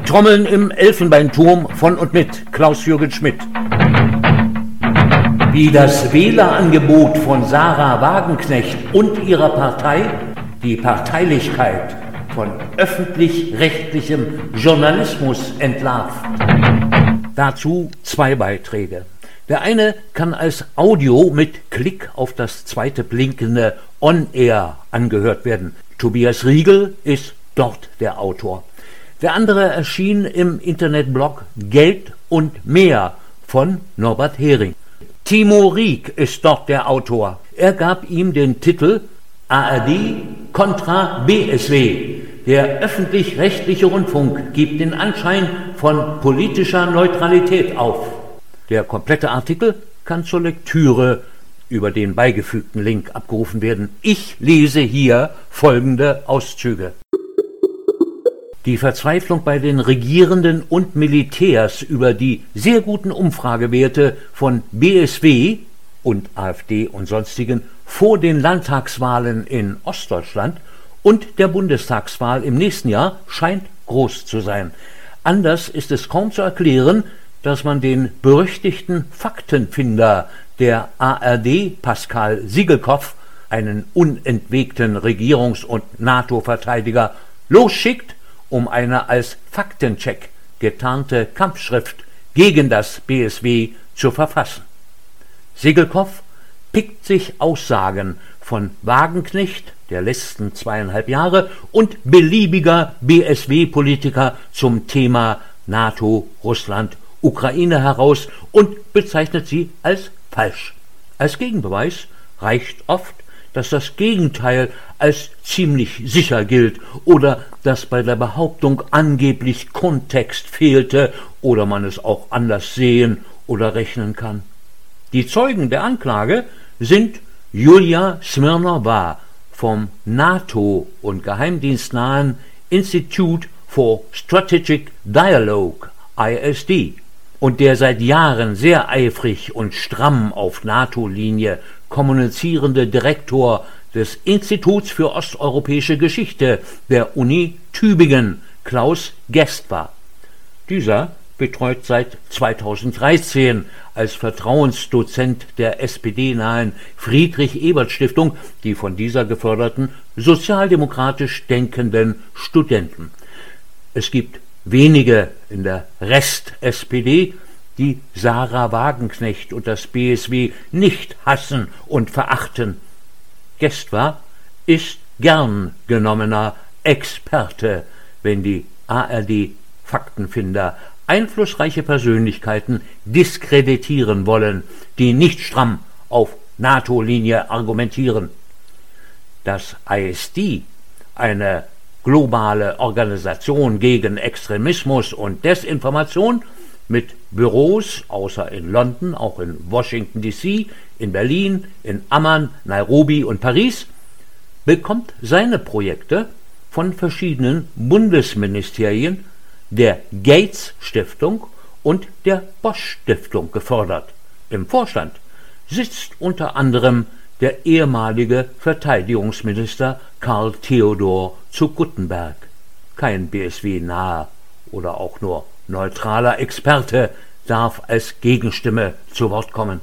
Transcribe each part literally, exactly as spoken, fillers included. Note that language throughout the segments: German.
Trommeln im Elfenbeinturm von und mit Klaus-Jürgen Schmidt. Wie das Wählerangebot von Sarah Wagenknecht und ihrer Partei die Parteilichkeit von öffentlich-rechtlichem Journalismus entlarvt. Dazu zwei Beiträge. Der eine kann als Audio mit Klick auf das zweite blinkende On-Air angehört werden. Tobias Riegel ist dort der Autor. Der andere erschien im Internetblog Geld und mehr von Norbert Hering. Timo Rieck ist dort der Autor. Er gab ihm den Titel A R D kontra B S W. Der öffentlich-rechtliche Rundfunk gibt den Anschein von politischer Neutralität auf. Der komplette Artikel kann zur Lektüre über den beigefügten Link abgerufen werden. Ich lese hier folgende Auszüge. Die Verzweiflung bei den Regierenden und Militärs über die sehr guten Umfragewerte von B S W und AfD und sonstigen vor den Landtagswahlen in Ostdeutschland und der Bundestagswahl im nächsten Jahr scheint groß zu sein. Anders ist es kaum zu erklären, dass man den berüchtigten Faktenfinder der A R D, Pascal Sigelkopf, einen unentwegten Regierungs- und NATO-Verteidiger, losschickt, um eine als Faktencheck getarnte Kampfschrift gegen das B S W zu verfassen. Sigelkopf pickt sich Aussagen von Wagenknecht der letzten zweieinhalb Jahre und beliebiger B S W-Politiker zum Thema NATO, Russland, Ukraine heraus und bezeichnet sie als falsch. Als Gegenbeweis reicht oft, dass das Gegenteil als ziemlich sicher gilt oder dass bei der Behauptung angeblich Kontext fehlte oder man es auch anders sehen oder rechnen kann. Die Zeugen der Anklage sind Julia Smirnova vom NATO- und geheimdienstnahen Institute for Strategic Dialogue, I S D, und der seit Jahren sehr eifrig und stramm auf NATO-Linie kommunizierende Direktor des Instituts für osteuropäische Geschichte der Uni Tübingen, Klaus Gestwa. Dieser betreut seit zweitausenddreizehn als Vertrauensdozent der S P D-nahen Friedrich-Ebert-Stiftung die von dieser geförderten sozialdemokratisch denkenden Studenten. Es gibt wenige in der Rest-S P D, die Sarah Wagenknecht und das B S W nicht hassen und verachten. Gestwa ist gern genommener Experte, wenn die A R D-Faktenfinder einflussreiche Persönlichkeiten diskreditieren wollen, die nicht stramm auf NATO-Linie argumentieren. Dass I S D, eine globale Organisation gegen Extremismus und Desinformation mit Büros außer in London, auch in Washington D C, in Berlin, in Amman, Nairobi und Paris, bekommt seine Projekte von verschiedenen Bundesministerien, der Gates-Stiftung und der Bosch-Stiftung gefördert. Im Vorstand sitzt unter anderem der ehemalige Verteidigungsminister Karl Theodor zu Guttenberg, kein B S W-naher oder auch nur neutraler Experte darf als Gegenstimme zu Wort kommen.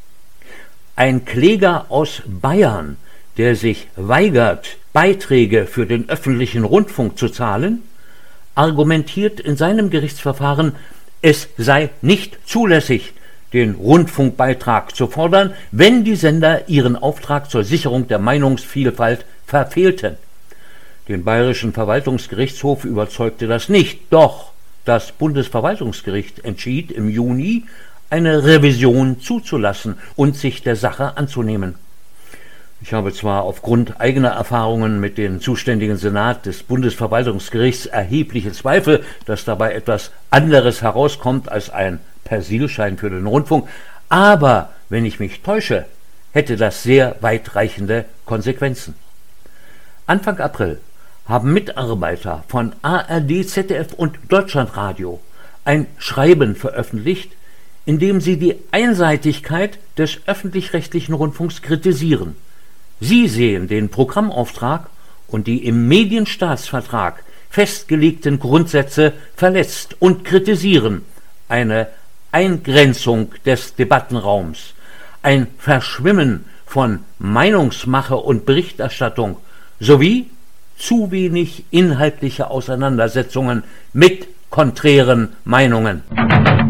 Ein Kläger aus Bayern, der sich weigert, Beiträge für den öffentlichen Rundfunk zu zahlen, argumentiert in seinem Gerichtsverfahren, es sei nicht zulässig, den Rundfunkbeitrag zu fordern, wenn die Sender ihren Auftrag zur Sicherung der Meinungsvielfalt verfehlten. Den Bayerischen Verwaltungsgerichtshof überzeugte das nicht, doch das Bundesverwaltungsgericht entschied im Juni, eine Revision zuzulassen und sich der Sache anzunehmen. Ich habe zwar aufgrund eigener Erfahrungen mit dem zuständigen Senat des Bundesverwaltungsgerichts erhebliche Zweifel, dass dabei etwas anderes herauskommt als ein Persilschein für den Rundfunk, aber wenn ich mich täusche, hätte das sehr weitreichende Konsequenzen. Anfang April haben Mitarbeiter von A R D, Z D F und Deutschlandradio ein Schreiben veröffentlicht, in dem sie die Einseitigkeit des öffentlich-rechtlichen Rundfunks kritisieren. Sie sehen den Programmauftrag und die im Medienstaatsvertrag festgelegten Grundsätze verletzt und kritisieren eine Eingrenzung des Debattenraums, ein Verschwimmen von Meinungsmache und Berichterstattung sowie zu wenig inhaltliche Auseinandersetzungen mit konträren Meinungen.